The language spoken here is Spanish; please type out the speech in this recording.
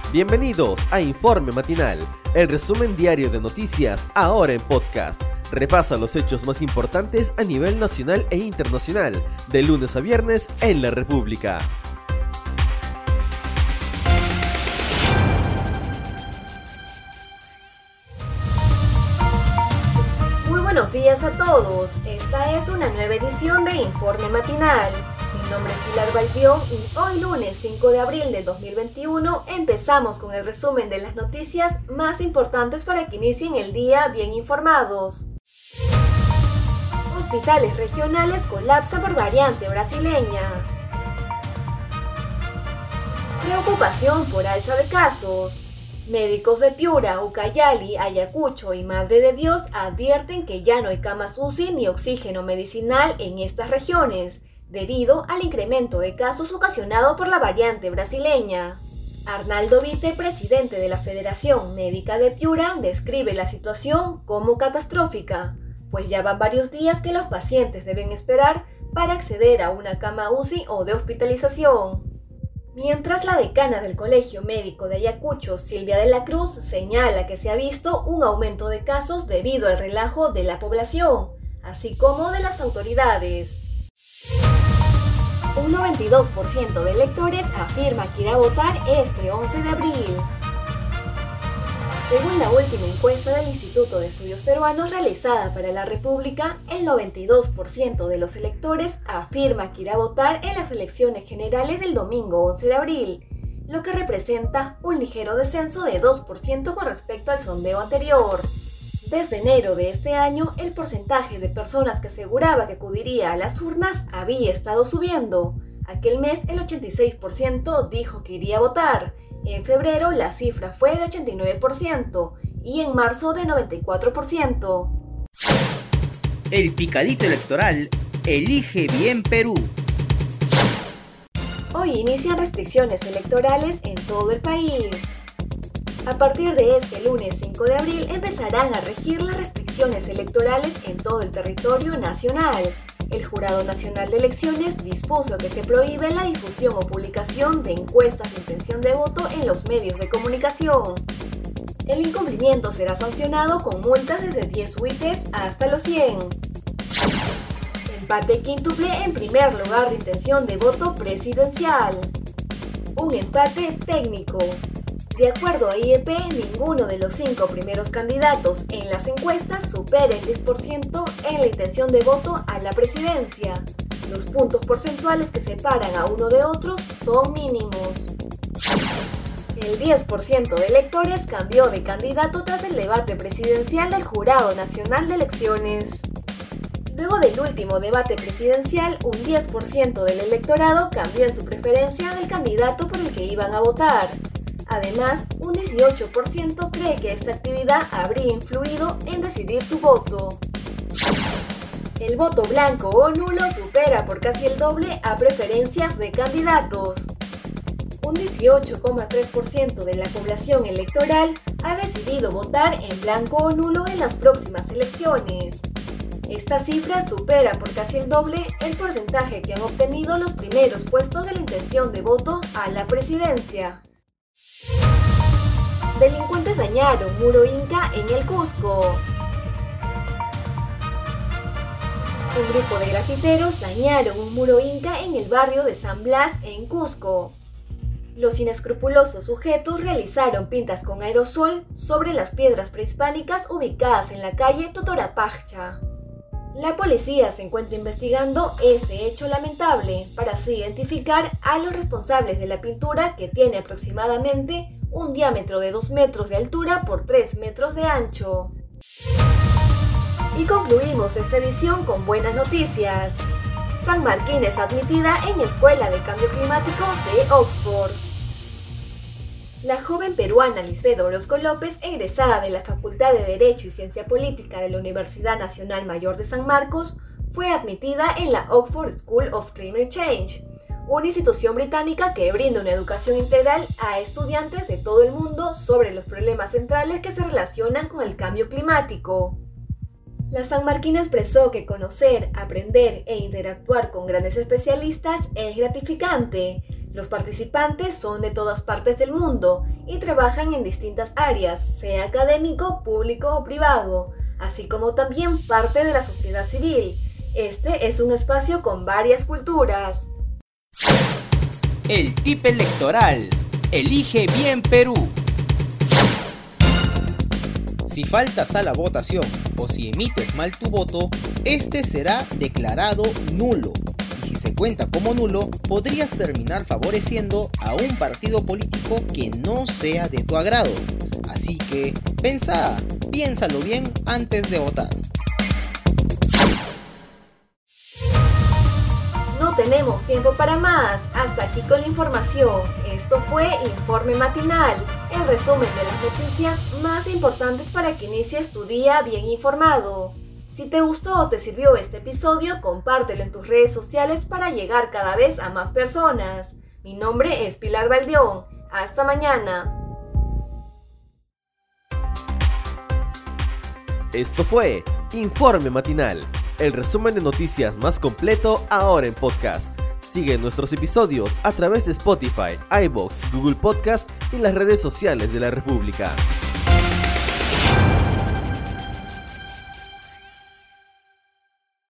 Bienvenidos a Informe Matinal, el resumen diario de noticias ahora en podcast. Repasa los hechos más importantes a nivel nacional e internacional, de lunes a viernes en la República. Muy buenos días a todos, esta es una nueva edición de Informe Matinal. Mi nombre es Pilar Balbión y hoy lunes 5 de abril de 2021 empezamos con el resumen de las noticias más importantes para que inicien el día bien informados. Hospitales regionales colapsan por variante brasileña. Preocupación por alza de casos. Médicos de Piura, Ucayali, Ayacucho y Madre de Dios advierten que ya no hay camas UCI ni oxígeno medicinal en estas regiones, debido al incremento de casos ocasionado por la variante brasileña. Arnaldo Vite, presidente de la Federación Médica de Piura, describe la situación como catastrófica, pues ya van varios días que los pacientes deben esperar para acceder a una cama UCI o de hospitalización. Mientras la decana del Colegio Médico de Ayacucho, Silvia de la Cruz, señala que se ha visto un aumento de casos debido al relajo de la población, así como de las autoridades. Un 92% de electores afirma que irá a votar este 11 de abril. Según la última encuesta del Instituto de Estudios Peruanos realizada para la República, el 92% de los electores afirma que irá a votar en las elecciones generales del domingo 11 de abril, lo que representa un ligero descenso de 2% con respecto al sondeo anterior. Desde enero de este año, el porcentaje de personas que aseguraba que acudiría a las urnas había estado subiendo. Aquel mes el 86% dijo que iría a votar. En febrero la cifra fue de 89% y en marzo de 94%. El picadito electoral elige bien Perú. Hoy inician restricciones electorales en todo el país. A partir de este lunes 5 de abril empezarán a regir las restricciones electorales en todo el territorio nacional. El Jurado Nacional de Elecciones dispuso que se prohíbe la difusión o publicación de encuestas de intención de voto en los medios de comunicación. El incumplimiento será sancionado con multas desde 10 UITs hasta los 100. Empate quíntuple en primer lugar de intención de voto presidencial. Un empate técnico. De acuerdo a IEP, ninguno de los 5 primeros candidatos en las encuestas supera el 10% en la intención de voto a la presidencia. Los puntos porcentuales que separan a uno de otros son mínimos. El 10% de electores cambió de candidato tras el debate presidencial del Jurado Nacional de Elecciones. Luego del último debate presidencial, un 10% del electorado cambió en su preferencia del candidato por el que iban a votar. Además, un 18% cree que esta actividad habría influido en decidir su voto. El voto blanco o nulo supera por casi el doble a preferencias de candidatos. Un 18,3% de la población electoral ha decidido votar en blanco o nulo en las próximas elecciones. Esta cifra supera por casi el doble el porcentaje que han obtenido los primeros puestos de la intención de voto a la presidencia. Delincuentes dañaron muro Inca en el Cusco. Un grupo de grafiteros dañaron un muro Inca en el barrio de San Blas, en Cusco. Los inescrupulosos sujetos realizaron pintas con aerosol sobre las piedras prehispánicas ubicadas en la calle Totorapacha. La policía se encuentra investigando este hecho lamentable para así identificar a los responsables de la pintura, que tiene aproximadamente un diámetro de 2 metros de altura por 3 metros de ancho. Y concluimos esta edición con buenas noticias. San Martín es admitida en Escuela de Cambio Climático de Oxford. La joven peruana Lisbeth Orozco López, egresada de la Facultad de Derecho y Ciencia Política de la Universidad Nacional Mayor de San Marcos, fue admitida en la Oxford School of Climate Change, una institución británica que brinda una educación integral a estudiantes de todo el mundo sobre los problemas centrales que se relacionan con el cambio climático. La sanmarquina expresó que conocer, aprender e interactuar con grandes especialistas es gratificante. Los participantes son de todas partes del mundo y trabajan en distintas áreas, sea académico, público o privado, así como también parte de la sociedad civil. Este es un espacio con varias culturas. El tip electoral. Elige bien Perú. Si faltas a la votación o si emites mal tu voto, este será declarado nulo. Y si se cuenta como nulo, podrías terminar favoreciendo a un partido político que no sea de tu agrado. Así que piénsalo bien antes de votar. No tenemos tiempo para más. Hasta aquí con la información. Esto fue Informe Matinal, el resumen de las noticias más importantes para que inicies tu día bien informado. Si te gustó o te sirvió este episodio, compártelo en tus redes sociales para llegar cada vez a más personas. Mi nombre es Pilar Valdeón. Hasta mañana. Esto fue Informe Matinal, el resumen de noticias más completo ahora en podcast. Sigue nuestros episodios a través de Spotify, iVoox, Google Podcast y las redes sociales de la República.